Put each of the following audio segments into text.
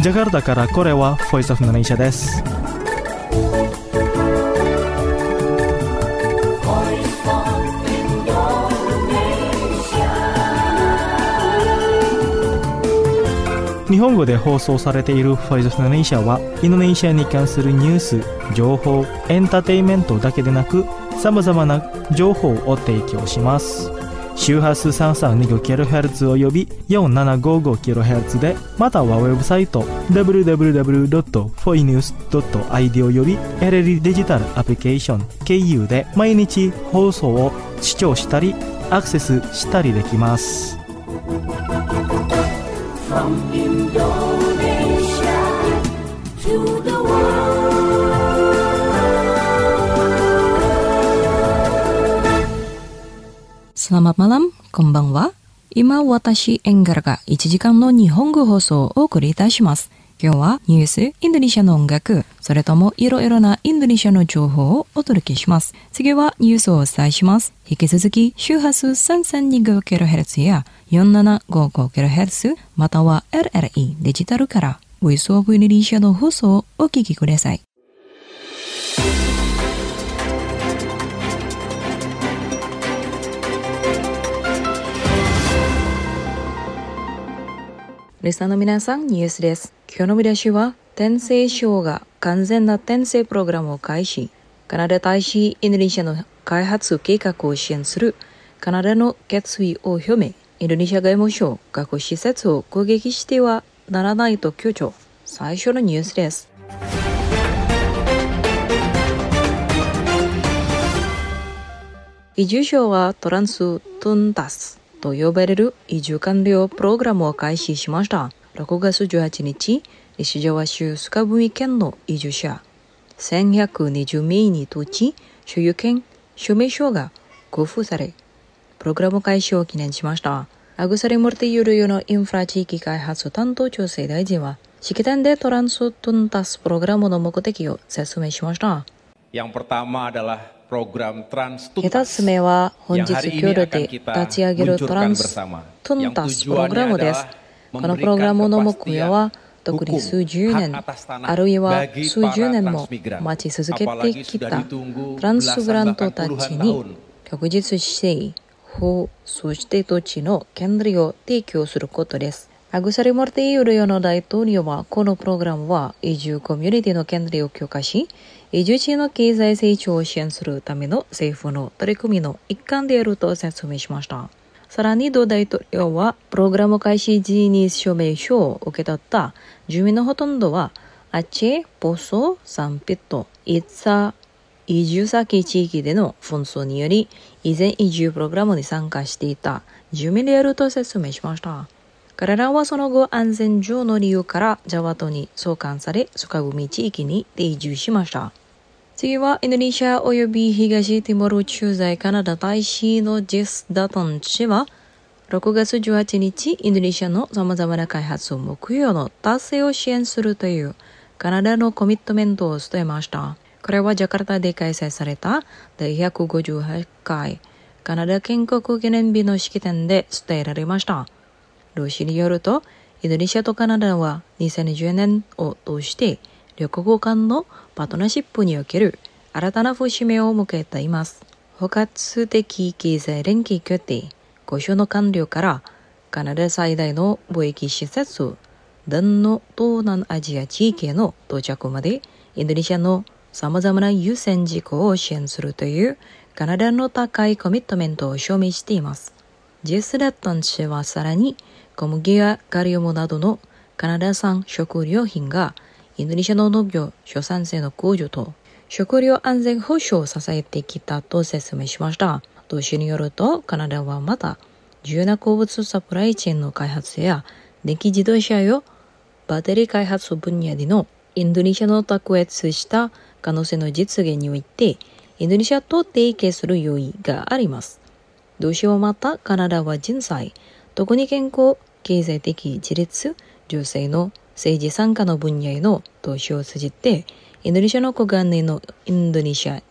ジャカルタからこれは Voice of Indonesia です。日本語で放送されている Voice of Indonesia はインドネシアに関するニュース、情報、エンターテインメントだけでなく様々な情報を提供します。周波数 3325kHz および 4755kHz で、またはウェブサイト www.foinews.id および LLD デジタルアプリケーション KU で毎日放送を視聴したりアクセスしたりできます。From Indonesia to the world。Selamat malam, konbanwa. 今、私、エンガラが1時間の日本語放送をお送りいたします。今日はニュース、インドネシアの音楽、それともいろいろなインドネシアの情報をお届けします。次はニュースをお伝えします。引き続き、周波数 3325kHz や 4755kHz または LLE デジタルからVoice of Indonesia の放送をお聞きください。リスナーの皆さん、ニュースです。今日の見出しは、天星省が完全な転生プログラムを開始。カナダ大使インドネシアの開発計画を支援するカナダの決意を表明。インドネシア外務省、各施設を攻撃してはならないと強調。最初のニュースです。移住省はトランス・トンタスと呼ばれる移住完了プログラムを開始しました。6月18日、西ジャワ州スカブミ県の移住者1120名に土地、所有権、証明書が交付され、プログラム開始を記念しました。アグサリ・モルティユルヨのインフラ地域開発担当調整大臣は、式典でトランス・トンタスプログラムの目的を説明しました。2つ目は本日共同で立ち上げるトランス・トンタスプログラムです。このプログラムの目標は特に数十年あるいは数十年も待ち続けてきたトランスグラントたちに確実性、法、そして土地の権利を提供することです。アグサリ・モルティユルヨの大統領はこのプログラムは移住コミュニティの権利を強化し、移住地の経済成長を支援するための政府の取り組みの一環であると説明しました。さらに同大統領はプログラム開始時に署名書を受け取った住民のほとんどはアチェ、ポソ、サンピット、イッツァ移住先地域での紛争により以前移住プログラムに参加していた住民であると説明しました。彼らはその後安全上の理由からジャワ島に送還されスカブミ地域に定住しました。次はインドネシア及び東ティモール駐在カナダ大使のジェス・ダトン氏は6月18日インドネシアの様々な開発目標の達成を支援するというカナダのコミットメントを伝えました。これはジャカルタで開催された第158回カナダ建国記念日の式典で伝えられました。同氏によると、インドネシアとカナダは2020年を通して両国間のパートナーシップにおける新たな節目を迎えています。包括的経済連携協定交渉の完了からカナダ最大の貿易施設ダンの東南アジア地域への到着までインドネシアの様々な優先事項を支援するというカナダの高いコミットメントを証明しています。ジェス・ラットン氏はさらに小麦やガリウムなどのカナダ産食料品がインドネシアの農業生産性の向上と食料安全保障を支えてきたと説明しました。同氏によるとカナダはまた重要な鉱物サプライチェーンの開発や電気自動車やバッテリー開発分野でのインドネシアの卓越した可能性の実現においてインドネシアと提携する用意があります。同氏はまたカナダは人材、特に健康、経済的自立、女性の政治参加の分野への投資を通じてインドネシアの国元年のインドネシア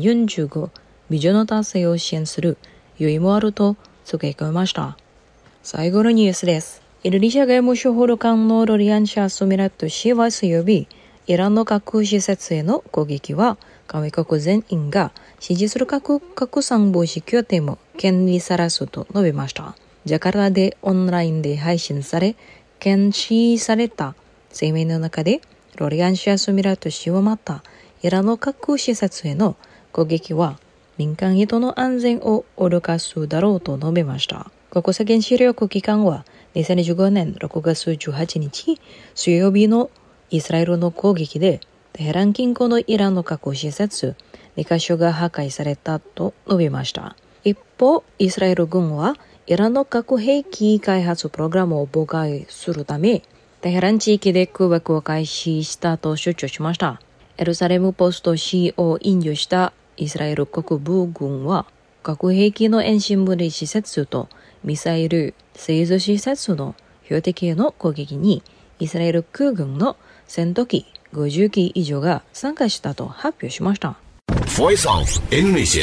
2045ビジョンの達成を支援する余裕もあると付け加えました。最後のニュースです。 Indonesia外務省報道官のロリアン・シャー・ソミラット氏は水曜日、イランの核施設への攻撃は加盟国全員が支持する核拡散防止協定も権利さらすと述べました。ジャカルタでオンラインで配信され、検視された声明の中で、ロリアン・シャー・ソミラット氏はまた、イランの核施設への攻撃は民間人の安全を脅かすだろうと述べました。国際原子力機関は2015年6月18日、水曜日のイスラエルの攻撃で、テヘラン近郊のイランの核施設2カ所が破壊されたと述べました。一方、イスラエル軍はイランの核兵器開発プログラムを妨害するため、テヘラン地域で空爆を開始したと主張しました。エルサレムポスト紙を引用したイスラエル国防軍は、核兵器の遠心分離施設とミサイル製造施設の標的への攻撃に、イスラエル空軍の戦闘機50機以上が参加したと発表しました。 Voice of Indonesia.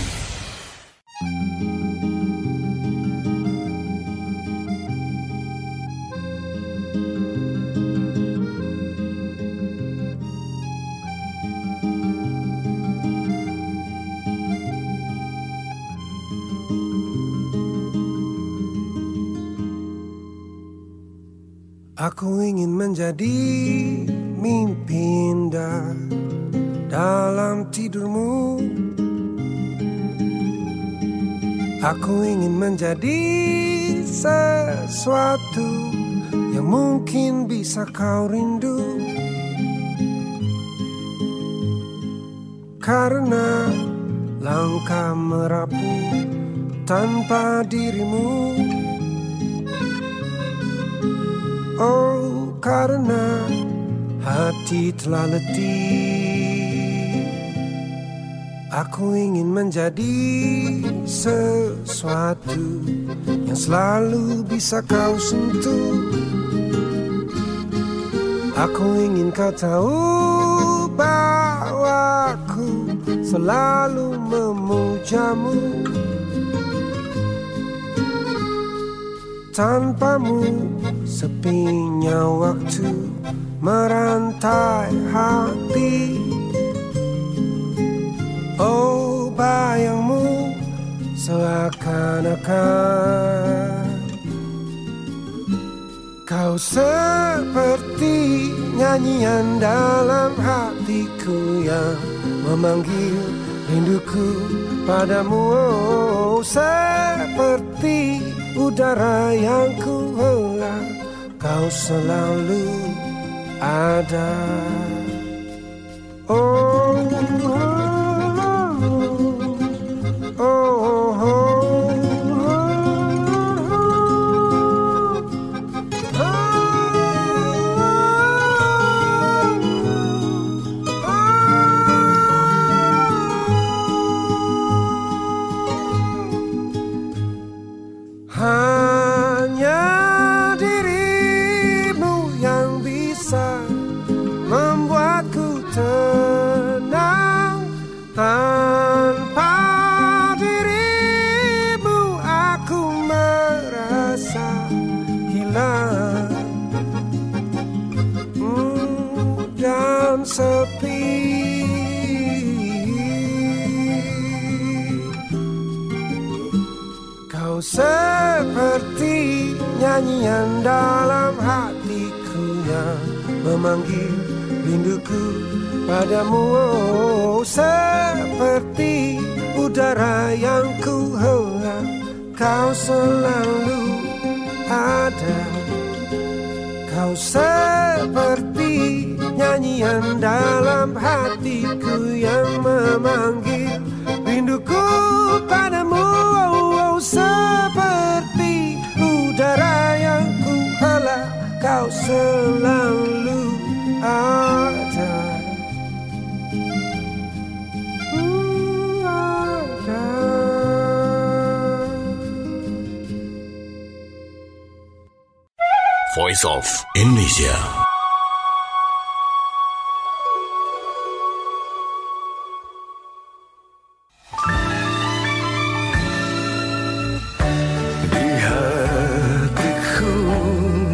Aku ingin menjadi mimpi indah dalam tidurmu. Aku ingin menjadi sesuatu yang mungkin bisa kau rindu. Karena langkah merapu tanpa dirimu. Oh, karena hati telah letih. Aku ingin menjadi sesuatu yang selalu bisa kau sentuh. Aku ingin kau tahu bahwa aku selalu memujamu. Tanpamu sepinya waktu merantai hati. Oh, bayangmu seakan-akan kau seperti nyanyian dalam hatiku yang memanggil rinduku padamu. Oh, seperti udara yang ku hela, kau selalu ada. Oh, oh, oh, oh. Hanya dirimu yang bisa membuatku tenang. Tanpa dirimu aku merasa hilang dan sepi. Kau seperti nyanyian dalam hatiku yang memanggil rinduku padamu. Oh, seperti udara yang ku hela, kau selalu ada. Kau seperti nyanyian dalam hatiku yang memanggil rinduku padamu. Oh, seperti udara yang ku hela, kau selalu ada. Voice of Indonesia. Di hatiku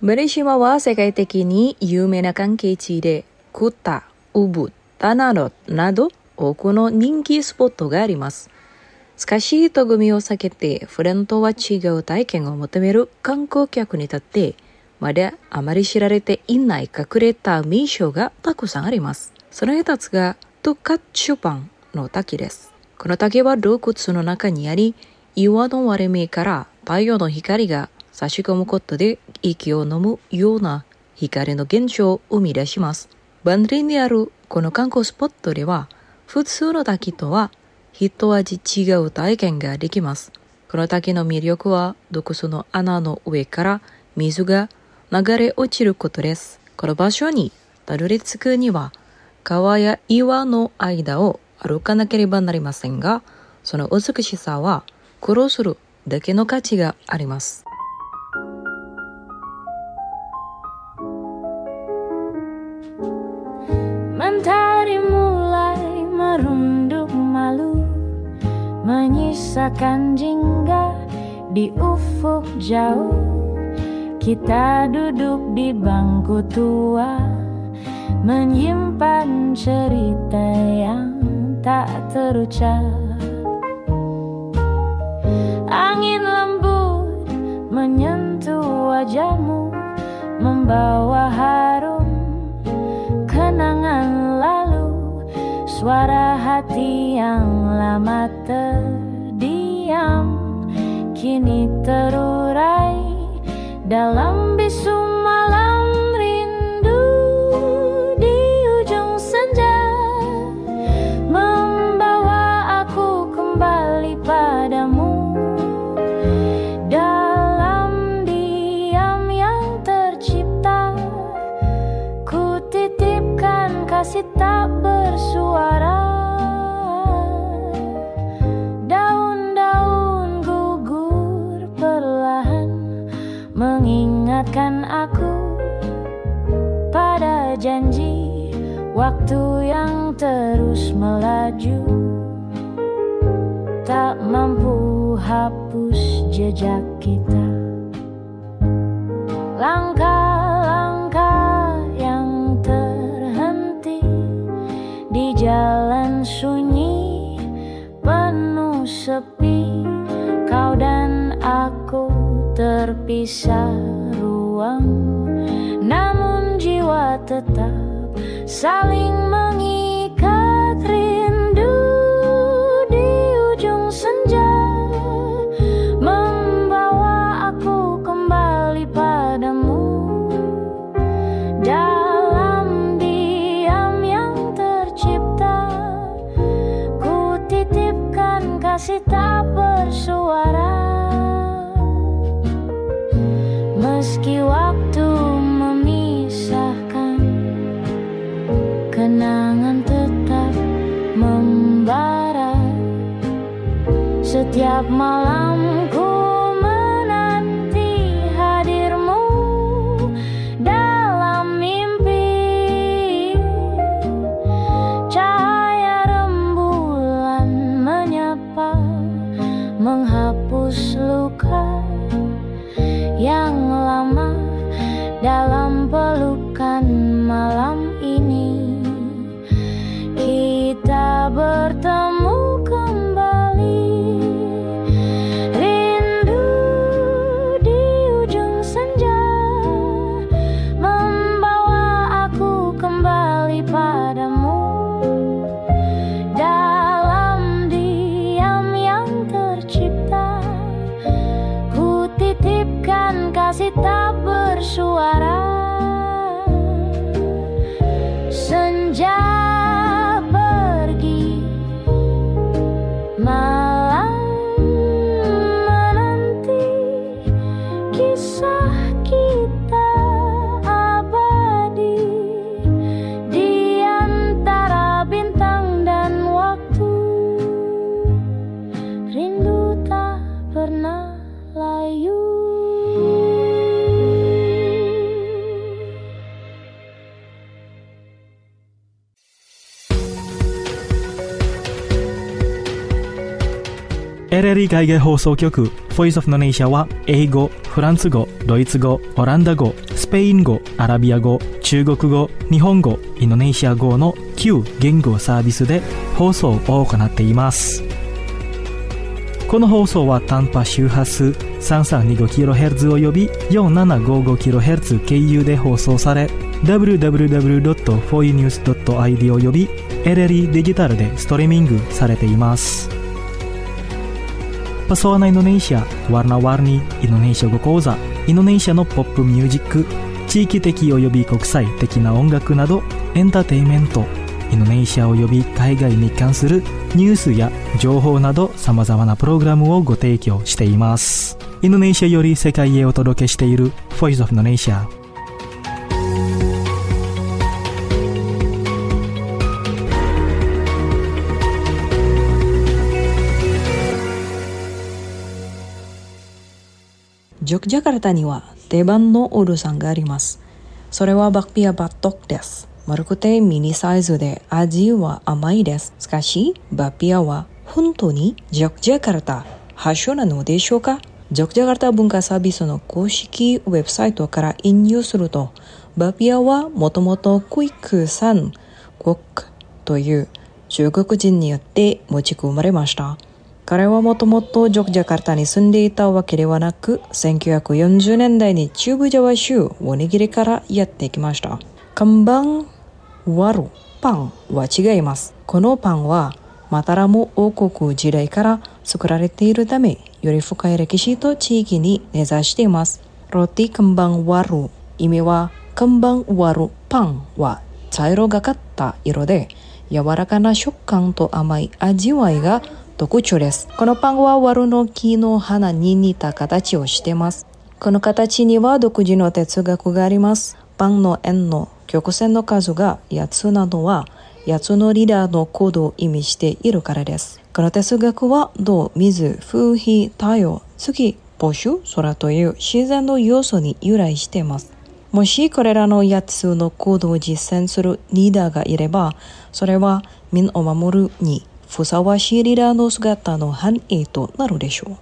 馬来島は世界的に有名な観光地で、クッタ、ウブ、タナロなど多くの人気スポットがあります。しかし、人混みを避けて普段とは違う体験を求める観光客にとって、まだあまり知られていない隠れた名所がたくさんあります。その一つがトゥカッチュパンの滝です。この滝は洞窟の中にあり、岩の割れ目から太陽の光が差し込むことで息を飲むような光の現象を生み出します。バンドリにあるこの観光スポットでは、普通の滝とは一味違う体験ができます。この滝の魅力は洞窟の穴の上から水が流れ落ちることです。この場所にたどり着くには川や岩の間を歩かなければなりませんが、その美しさは苦労するだけの価値があります。 Mentari mulai merunduk malu, menyisakan jingga di ufuk jauh. Kita duduk di bangku tua, menyimpan cerita yang tak terucap. Angin lembut menyentuh wajahmu, membawa harum kenangan lalu. Suara hati yang lama terdiam kini terurai dalam bisu malam rindu. Di ujung senja membawa aku kembali padamu. Dalam diam yang tercipta, ku titipkan kasih tak bersuara. Daun-daun gugur perlahan mengingatkan aku pada janji waktu yang terus melaju, tak mampu hapus jejak kita. Langkah-langkah yang terhenti di jalan sunyi penuh sepi, kau dan aku terpisah ruang, namun jiwa tetap saling mengikat rindu. Di ujung senja membawa aku kembali padamu. Dalam diam yang tercipta, ku titipkan kasih tak bersuara. Meski waktu memisahkan, kenangan tetap membara. Setiap malam ku menanti hadirmu dalam mimpi. Cahaya rembulan menyapa, menghapus luka yang lama dalam pelukan malam ini. Kita bertemu kembali, rindu di ujung senja membawa aku kembali padamu. Dalam diam yang tercipta, ku titipkan kasih tak bersuara. Senja pergi, malam menanti, kisah kita abadi di antara bintang dan waktu. Rindu tak pernah layu. LLE 海外放送局ボイスオフインドネシアは英語、フランス語、ドイツ語、オランダ語、スペイン語、アラビア語、中国語、日本語、インドネシア語の9言語サービスで放送を行っています。この放送は短波周波数 3325kHz および 4755kHz 経由で放送され、www.foinews.id および LLE デジタルでストリーミングされています。Pesona Indonesia, Warna-warni Indonesia語講座、インドネシアのポップミュージック、地域的および国際的な音楽などエンターテインメント、インドネシアおよび海外に関するニュースや情報など様々なプログラムをご提供しています。インドネシアより世界へお届けしている Voice of Indonesia。 ジョクジャカルタには定番のオルサンがあります。それはバクピアバットクです。丸くてミニサイズで味は甘いです。しかし、バピアは本当にジョクジャカルタ発祥なのでしょうか？ジョクジャカルタ文化サービスの公式ウェブサイトから引用すると、バピアはもともとクイックサンコックという中国人によって持ち込まれました。彼はもともとジョクジャカルタに住んでいたわけではなく、1940年代に中部ジャワ州おにぎりからやってきました。カンバンワルパンは違います。このパンはマタラム王国時代から作られているため、より深い歴史と地域に根ざしています。ロティカンバンワル、意味はカンバンワルパンは茶色がかった色で、柔らかな食感と甘い味わいが特徴です。このパンはワルの木の花に似た形をしています。この形には独自の哲学があります。パンの円の曲線の数が8つなどは8つのリーダーのコードを意味しているからです。この哲学は土、水、風、火、太陽、月、星、空という自然の要素に由来しています。もしこれらの8つのコードを実践するリーダーがいれば、それは民を守るにふさわしいリーダーの姿の反映となるでしょう。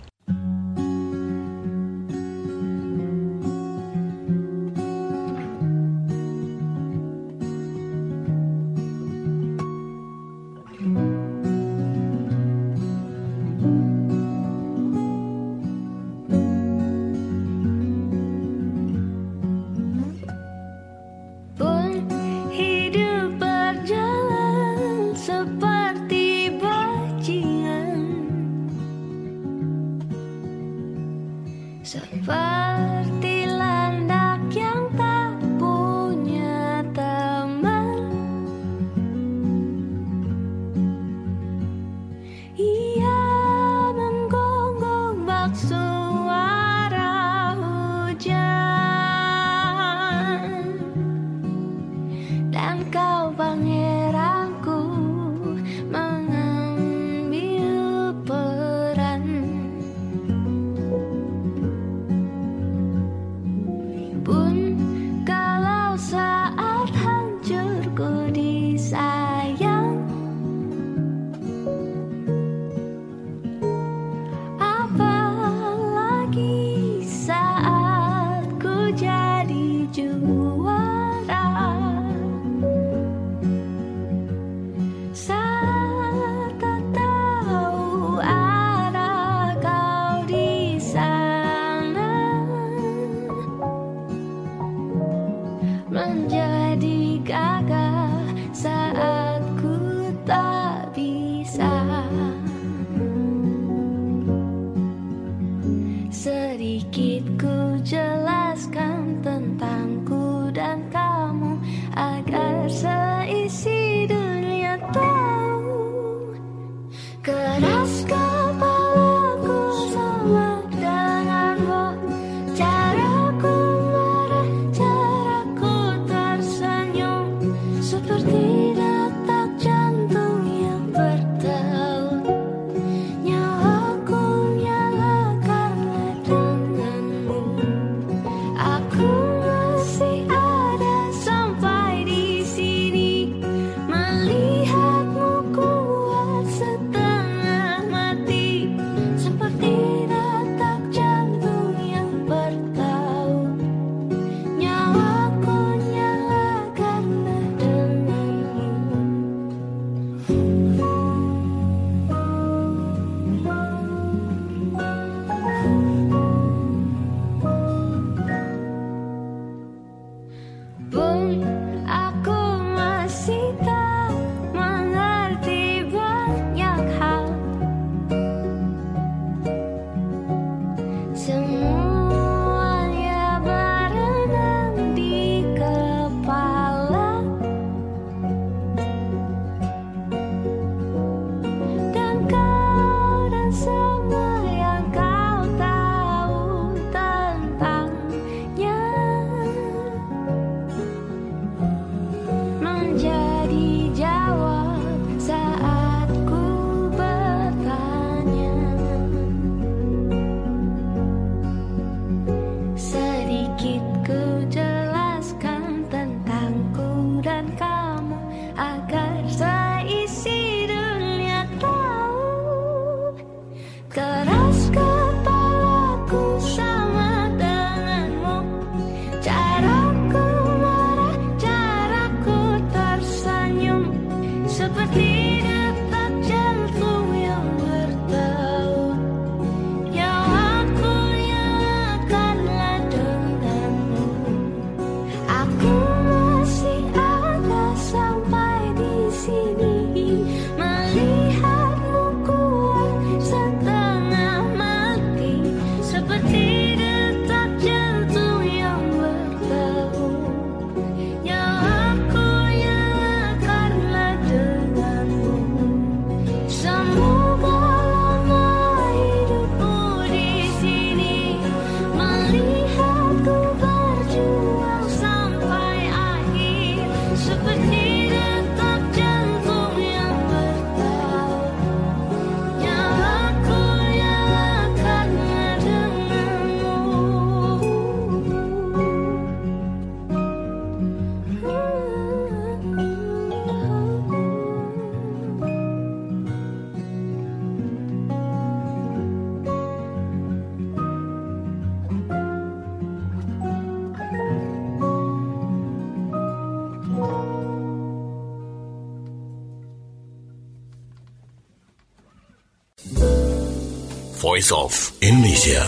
Voice of Indonesia.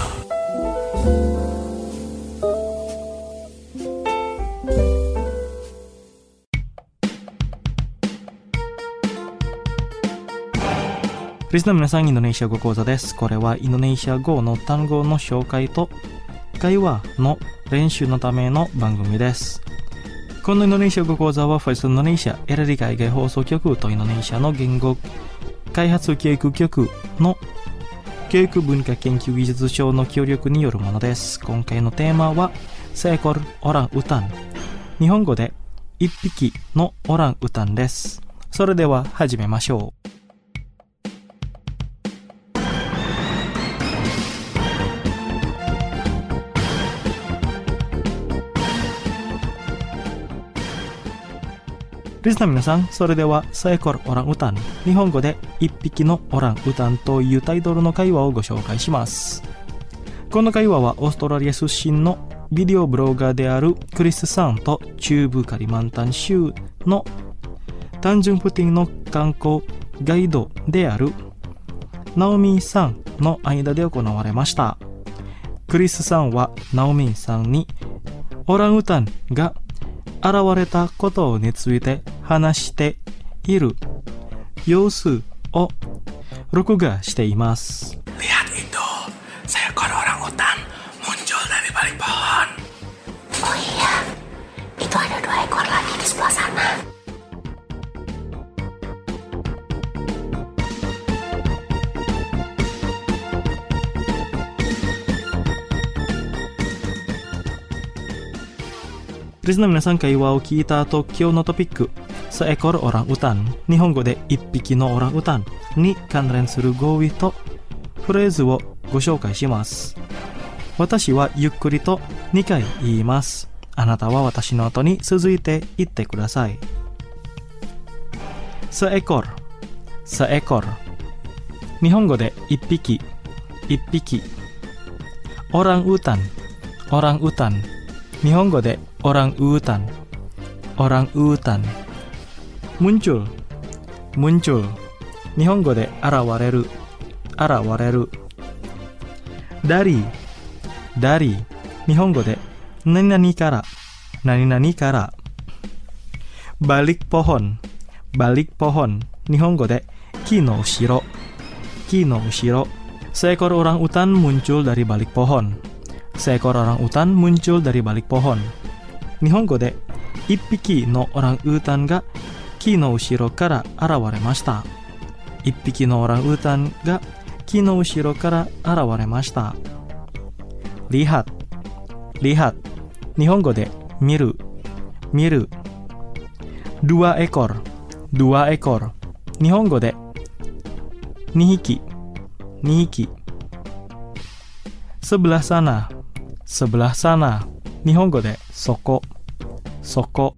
リスナーの皆さん、インドネシア語講座です。これはインドネシア語の単語の紹介と会話の練習のための番組です。このインドネシア語講座はフォイスインドネシア LD 海外放送局とインドネシアの言語開発教育局の教育文化研究技術省の協力によるものです。今回のテーマはseekor orang utan、日本語で一匹のオランウタンです。それでは始めましょう。リスナーの皆さん、それではseekor orang utan、日本語で一匹のオランウタンというタイトルの会話をご紹介します。この会話はオーストラリア出身のビデオブロガーであるクリスさんと中部カリマンタン州のタンジュンプティンの観光ガイドであるナオミンさんの間で行われました。クリスさんはナオミンさんにオランウタンが現れたことについて話している様子を録画しています。 Lihat itu, seekor orang utan muncul dari balik pohon. Oh iya, itu ada 2 ekor lagi di sebelah sana. リスナーの皆さん、会話を聞いた後、今日のトピックseekor orang utan、日本語で一匹のオランウタンに関連する語彙とフレーズをご紹介します。私はゆっくりと2回言います。あなたは私の後に続いて言ってください。seekor、seekor、日本語で一匹、一匹。orang utan、orang utan、日本語でオランウータン、オランウータン。muncul、muncul、日本語で現れる、現れる。dari、dari、日本語で何々から、何々から。balik pohon、balik pohon、日本語で木の後ろ、木の後ろ。seekor orang utan muncul dari balik pohon。seekor orang utan muncul dari balik pohon。日本語で一匹のオランウータンが木の後ろから現れました。一匹のオランウータンが木の後ろから現れました。lihat、lihat、日本語で見る、見る。dua ekor、dua ekor、日本語で2匹、2匹。sebelah sana、sebelah sana、日本語でそこ、そこ。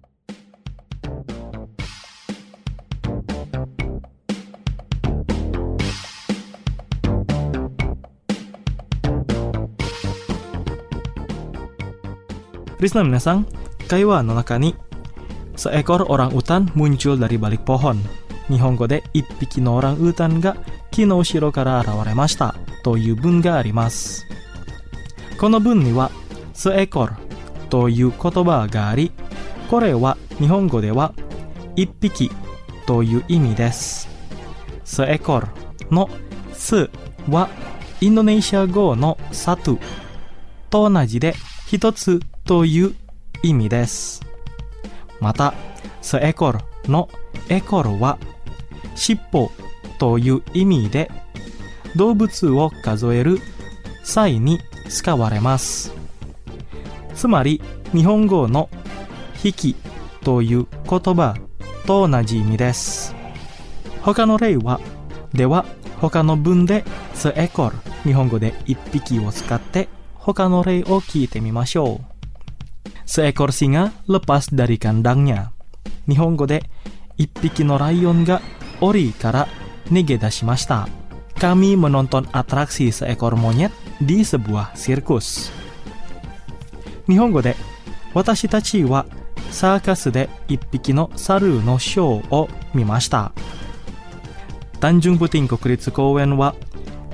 リスナーの皆さん、会話の中にseekor orang utan muncul dari balik pohon、日本語で一匹のオランウータンが木の後ろから現れましたという文があります。この文にはseekorという言葉があり、これは日本語では一匹という意味です。seekorのすはインドネシア語のサトゥと同じで一つという意味です。またseekorのエコルは尻尾という意味で動物を数える際に使われます。つまり日本語の引きという言葉と同じ意味です。他の例はでは他の文でseekor、日本語で一匹を使って他の例を聞いてみましょう。seekor singa lepas dari kandangnya、日本語で一匹のライオンが檻から逃げ出しました。Kami menonton atraksi seekor monyet di sebuah sirkus。日本語で私たちはサーカスで一匹の猿のショーを見ました。タンジュンプティン国立公園は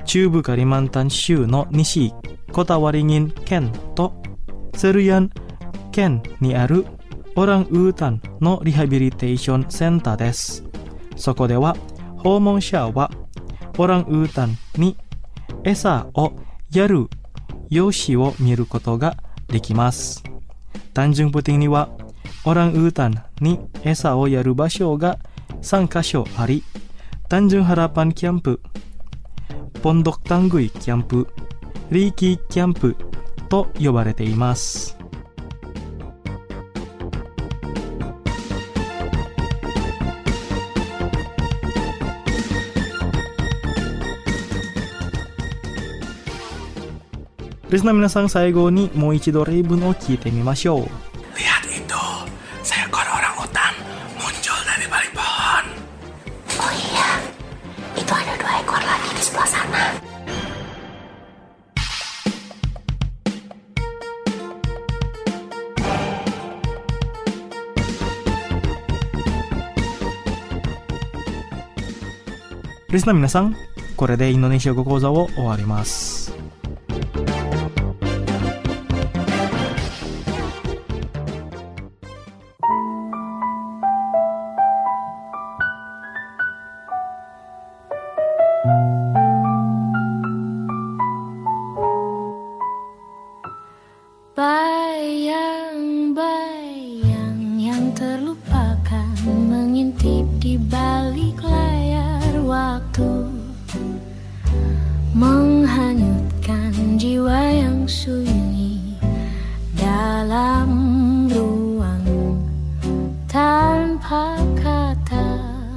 中部カリマンタン州の西コタワリギン県とセルヤン県にあるオランウータンのリハビリテーションセンターです。そこでは訪問者はオランウータンに餌をやる様子を見ることができます。Tanjung Putingにはオランウータンに餌をやる場所が3カ所あり、Tanjung Harapan キャンプ、Pondok Tanggui キャンプ、リーキーキャンプと呼ばれています。リスナー皆さん、最後にもう一度例文を聞いてみましょう。 Lihat itu, seekor orangutan muncul dari balik pohon. Oh iya, itu ada 2 ekor lagi di sebelah sana. Listener 皆さん、これでインドネシア語講座を終わります。 Bayang-bayang yang terlupakan mengintip di balik layar waktu, menghanyutkan jiwa yang sunyi dalam ruang tanpa kata.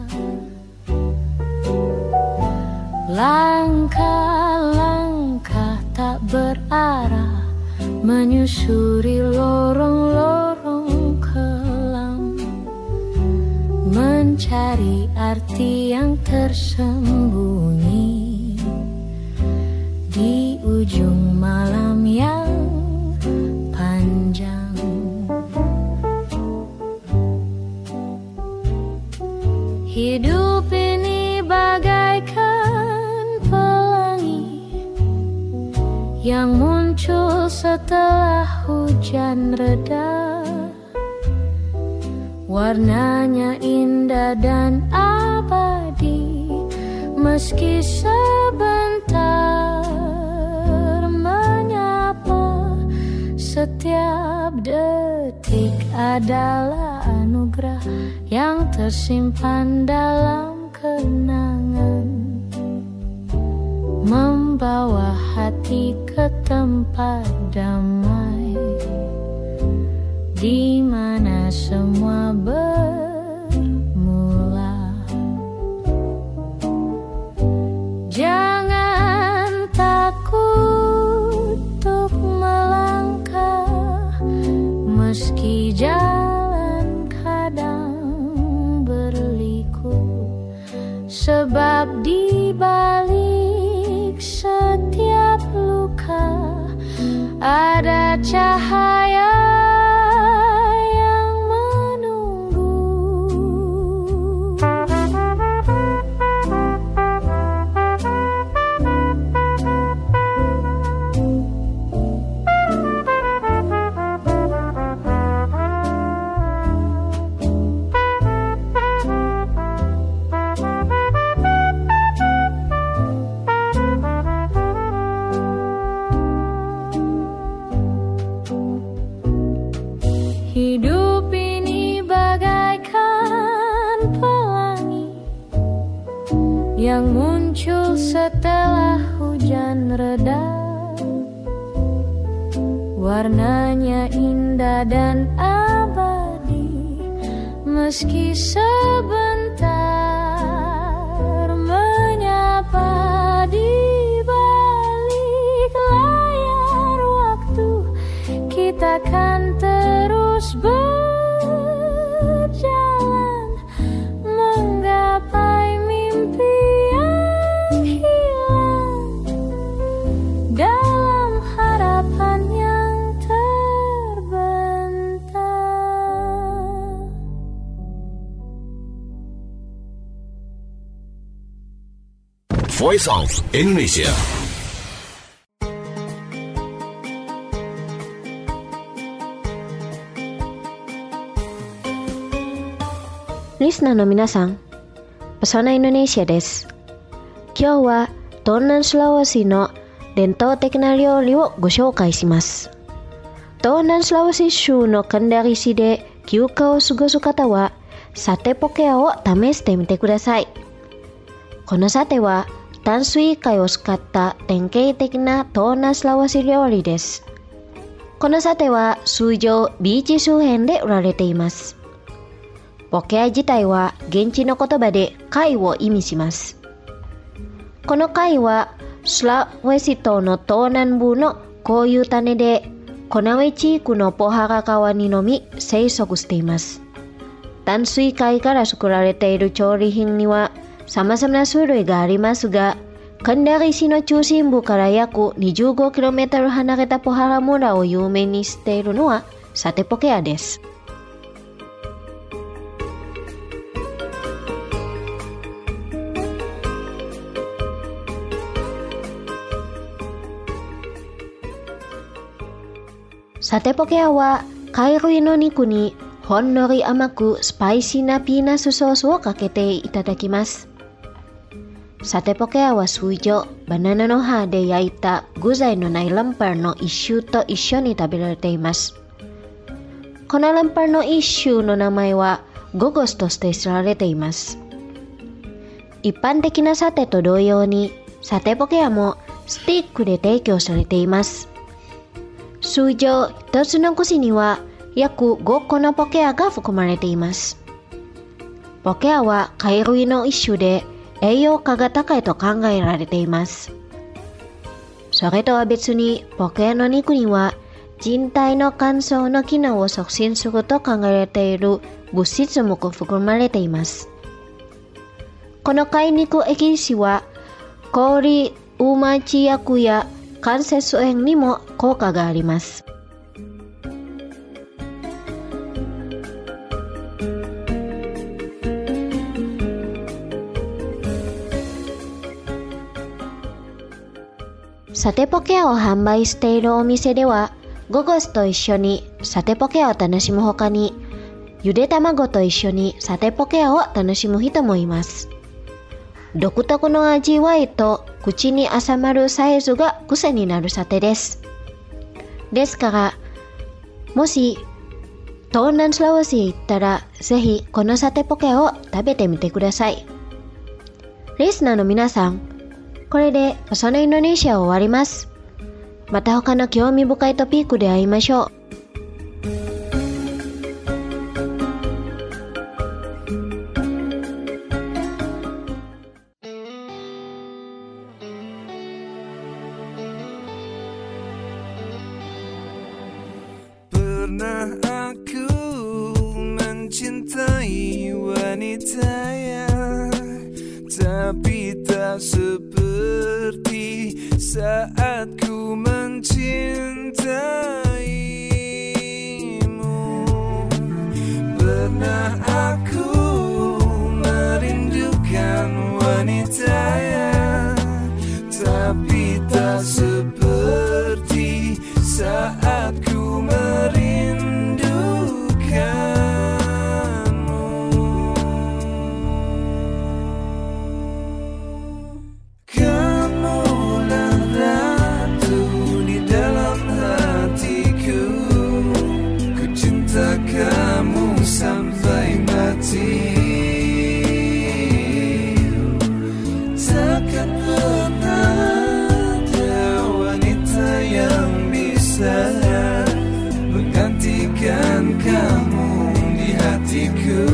Langkah-langkah tak berarah menyusuri lorong-lorong kelam, mencari arti yang tersembunyi di ujung malam yang panjang. Hidup ini bagaikan pelangi yang muncul setelah hujan reda. Warnanya indah dan abadi, meski sebentar menyapa. Setiap detik adalah anugerah yang tersimpan dalam kenangan, membawa hati ke tempat damai, di mana semua bermula. Jangan takut untuk melangkah, meski jalan kadang berliku, sebab di balik setiap luka ada cahaya yang menunggu. Hidup ini bagaikan pelangi yang muncul setelah hujan reda. Warnanya indah dan abadi, meski sebentar menyapa. Di balik layar waktu kita kan terus berjalan, menggapai mimpi yang hilang dalam harapan yang terbentang. Voice of Indonesia。 リスナーの皆さん、Pesona Indonesia です。今日は東南スラワシの伝統的な料理をご紹介します。東南スラワシ州のカンダリ市で休暇を過ごす方は、サテポケアを試してみてください。このサテは淡水貝を使った典型的な東南スラワシ料理です。このサテは通常ビーチ周辺で売られています。ポケア自体は現地の言葉で貝を意味します。この貝はスラウェシ島の東南部の固有種で、コナウェ地区のポハラ川にのみ生息しています。淡水貝から作られている調理品には様々な種類がありますが、カンダリ市の中心部から約 25km 離れたポハラ村を有名にしているのはサテポケアです。サテポケアは貝類の肉にほんのり甘くスパイシーなピーナッツソースをかけていただきます。サテポケアは通常バナナの葉で焼いた具材のないランパーの一種と一緒に食べられています。このランパーの一種の名前はゴゴスとして知られています。一般的なサテと同様にサテポケアもスティックで提供されています。通常一つの串には約5個のポケアが含まれています。ポケアは貝類の一種で栄養価が高いと考えられています。それとは別にポケアの肉には人体の乾燥の機能を促進すると考えられている物質も含まれています。この貝肉エキスは氷ウマチ薬や関節炎にも効果があります。サテポケアを販売しているお店では、ゴゴスと一緒にサテポケアを楽しむほかに、ゆで卵と一緒にサテポケアを楽しむ人もいます。独特の味わいと口に収まるサイズが癖になるサテです。ですから、もし東南スラワシへ行ったら、ぜひこのサテポケアを食べてみてください。リスナーの皆さん、これでPesona Indonesiaを終わります。また他の興味深いトピックで会いましょう。 Pernah aku mencintai wanita yang tapi tak seperti saat ku mencintaimu. Pernah aku merindukan wanita yang tapi tak seperti saat ku sampai mati. Takkan pernah ada wanita yang bisa menggantikan kamu di hatiku,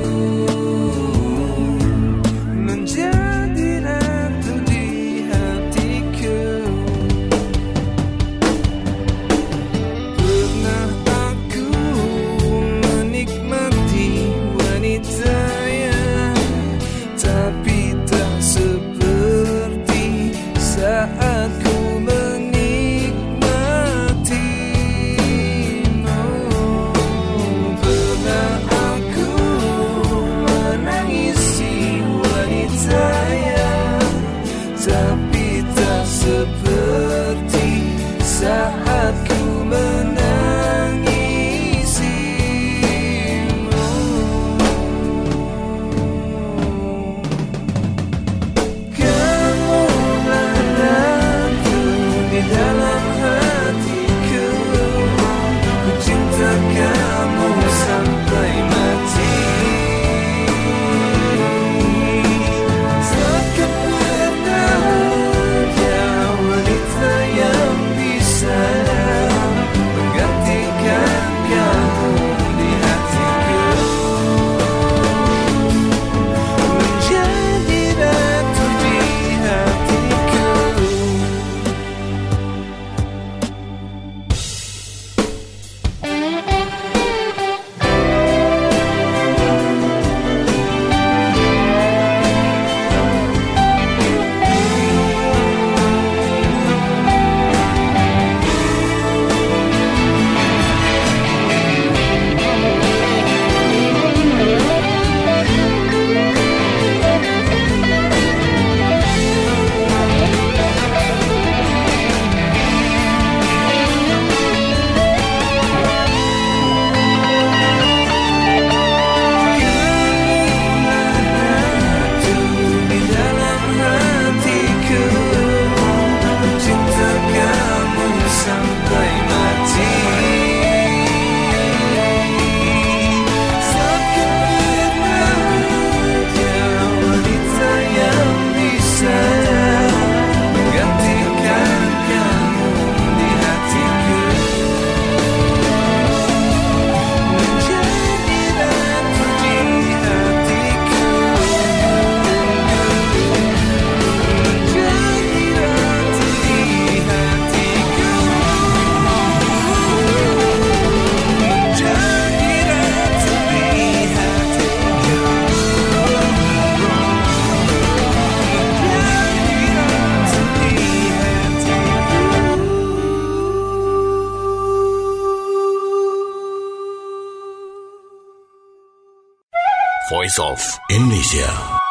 menjadi ratu di hatiku. Pernah aku menikmati wanita yang tapi tak seperti Voice of Indonesia.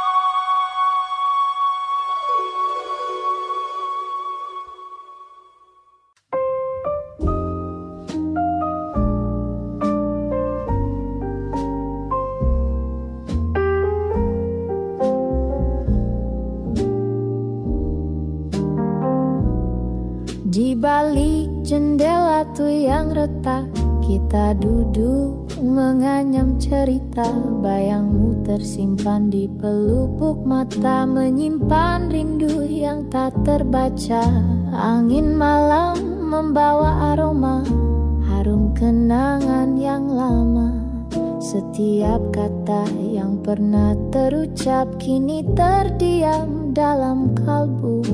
Di balik jendela tuh yang retak, kita duduk menganyam cerita. Bayangmu tersimpan di pelupuk mata, menyimpan rindu yang tak terbaca. Angin malam membawa aroma, harum kenangan yang lama. Setiap kata yang pernah terucap kini terdiam dalam kalbu.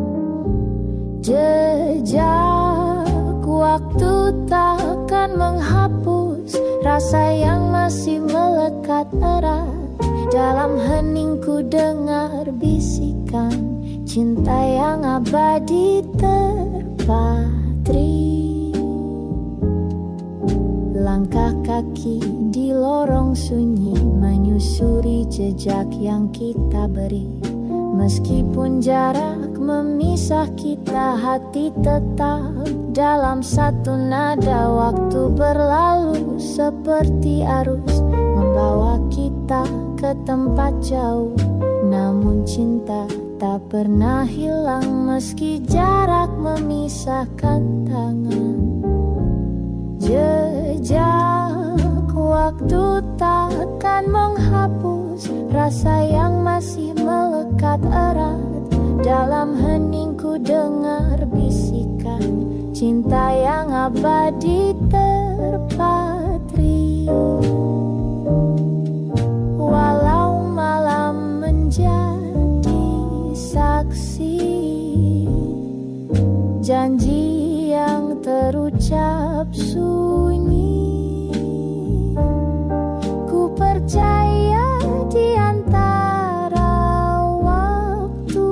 Jejak waktu takkan menghapus rasa yang masih melekat erat. Dalam heningku dengar bisikan cinta yang abadi terpatri. Langkah kaki di lorong sunyi menyusuri jejak yang kita beri. Meskipun jarak memisah kita, hati tetap dalam satu nada. Waktu berlalu seperti arus, membawa kita ke tempat jauh. Namun cinta tak pernah hilang, meski jarak memisahkan tangan. Jejak waktu takkan menghapus rasa yang masih melekat erat. Dalam heningku dengar bisikan cinta yang abadi terpatri. Walau malam menjadi saksi, janji yang terucap sunyi, ku percaya di antara waktu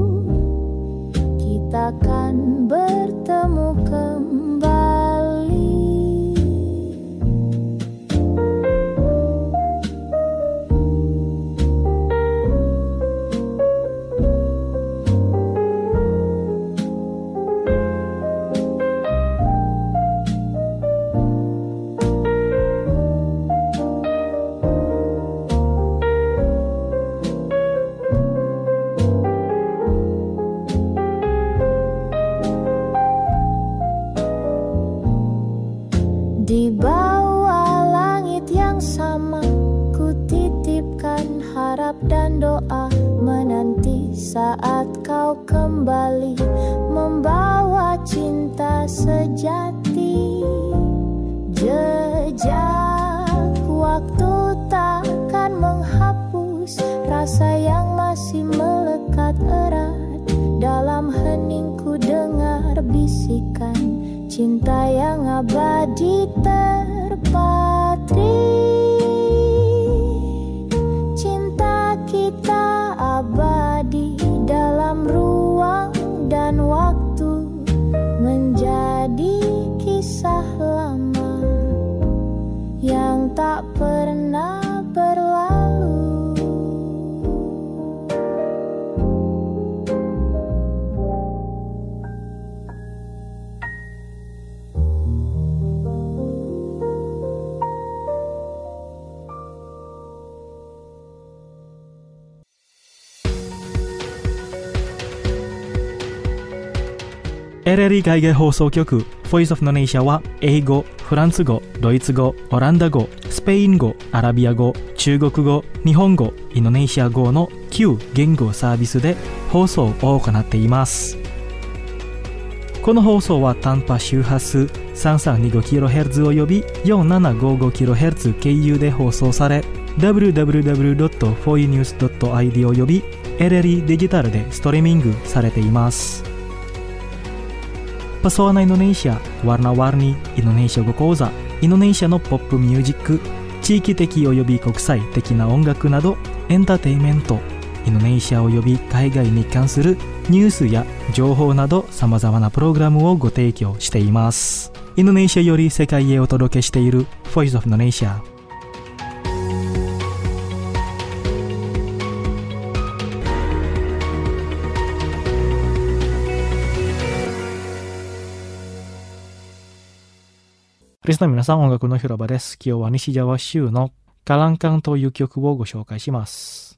kita akan bertemu kembali. Di bawah langit yang sama, ku titipkan harap dan doa, menanti saat kau kembali membawa cinta sejati. Jejak waktu takkan menghapus rasa yang masih melekat erat. Dalam heningku dengar bisikan cinta yang abadi terpatri. Cinta kita abadi dalam ruang dan waktu, menjadi kisah lama yang tak pernah berlalu. RRI 海外放送局 Voice of Indonesia は英語、フランス語、ドイツ語、オランダ語、スペイン語、アラビア語、中国語、日本語、インドネシア語の9言語サービスで放送を行っています。この放送は短波周波数 3325kHz および 4755kHz 経由で放送され、www.foinews.id および RRI デジタルでストリーミングされています。Pesona Indonesia, warna-warni Indonesia語講座、インドネシアのポップミュージック、地域的および国際的な音楽などエンターテインメント、インドネシアおよび海外に関するニュースや情報など様々なプログラムをご提供しています。インドネシアより世界へお届けしている Voice of Indonesia。 リスナーの皆さん、音楽の広場です。今日は西ジャワ州のカランカンという曲をご紹介します。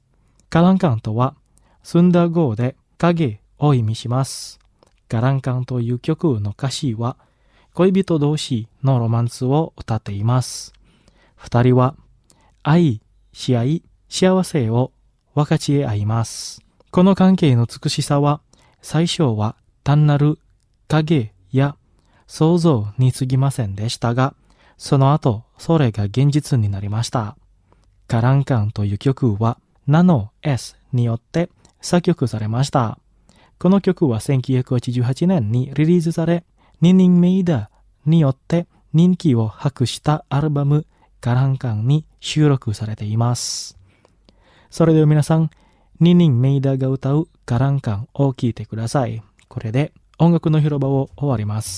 カランカンとはスンダー語で影を意味します。カランカンという曲の歌詞は恋人同士のロマンスを歌っています。二人は愛し合い、幸せを分かち合います。この関係の美しさは最初は単なる影や想像に過ぎませんでしたが、その後それが現実になりました。カランカンという曲はナノ S によって作曲されました。この曲は1988年にリリースされ、ニニンメイダによって人気を博したアルバムカランカンに収録されています。それでは皆さん、ニニンメイダが歌うカランカンを聴いてください。これで音楽の広場を終わります。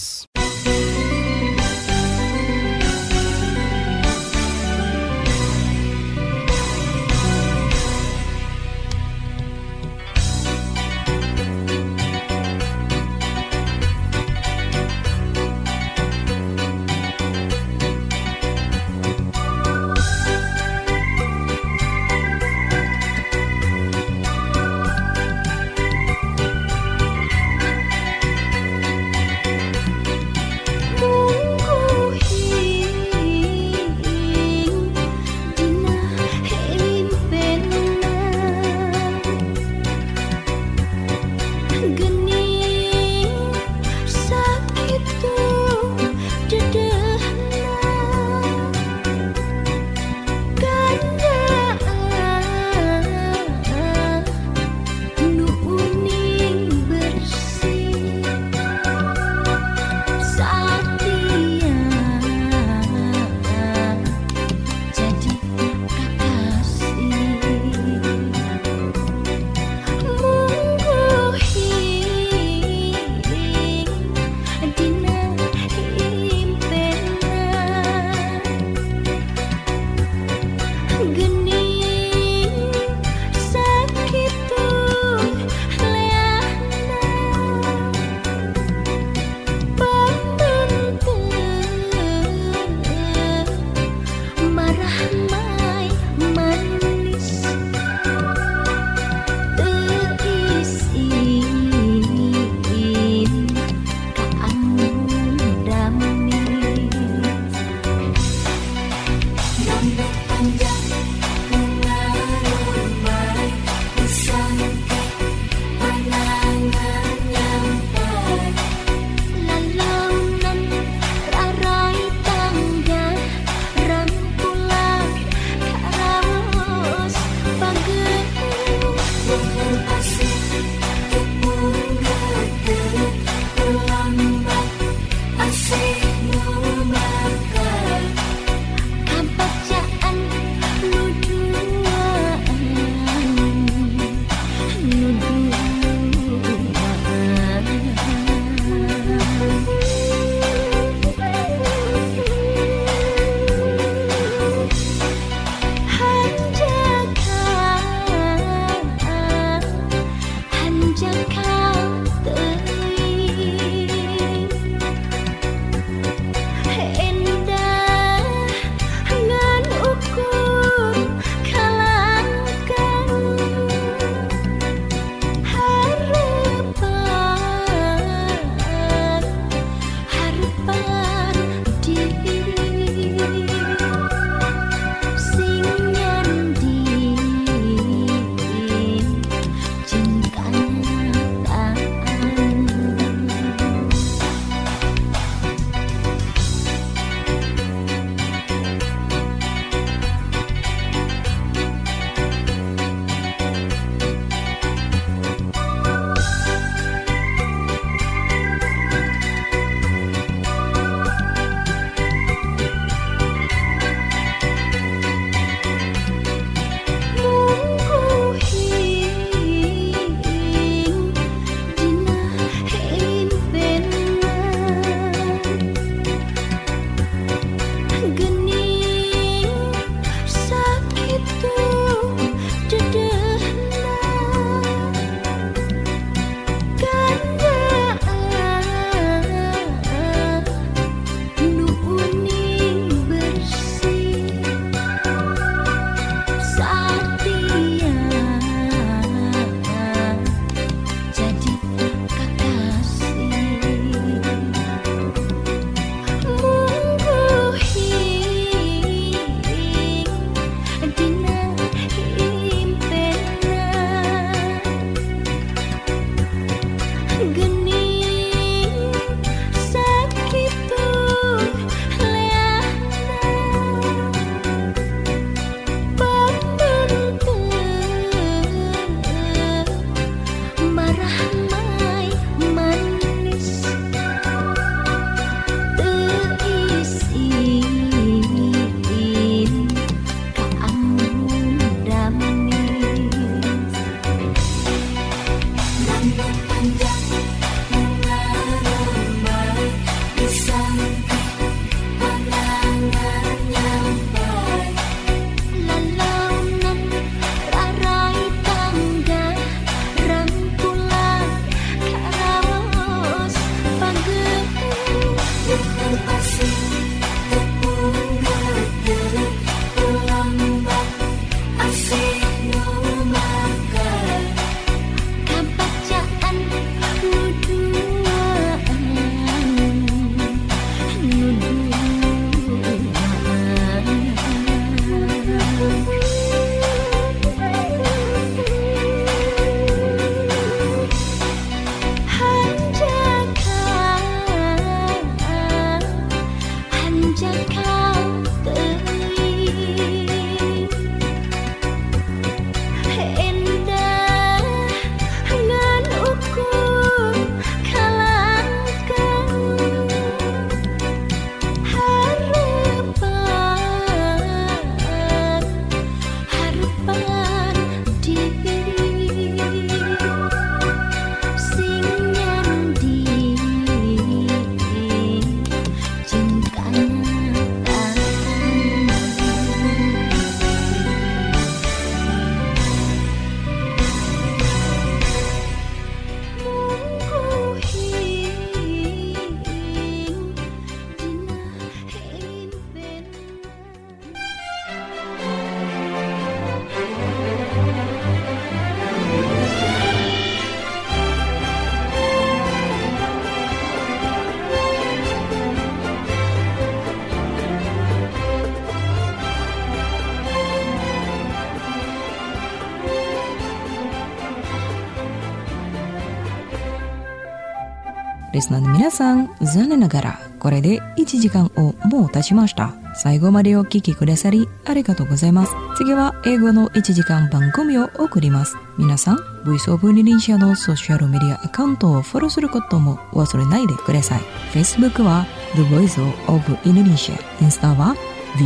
リスナーの皆さん、残念ながらこれで1時間をもう経ちました。最後までお聞きくださりありがとうございます。次は英語の1時間番組を送ります。皆さん、Voice of Indonesia のソーシャルメディアアカウントをフォローすることも忘れないでください。Facebook は The Voice of Indonesia、インスタは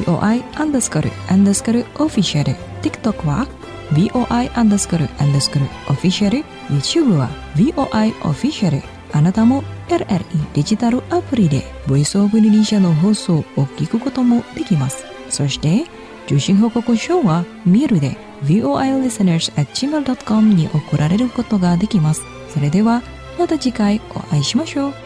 VOI__official、 TikTok は VOI__official、 YouTube は VOI official。あなたも RRI デジタルアプリで Voice of Indonesia の放送を聞くこともできます。そして受信報告書はメールで voilisteners@gmail.com に送られることができます。それではまた次回お会いしましょう。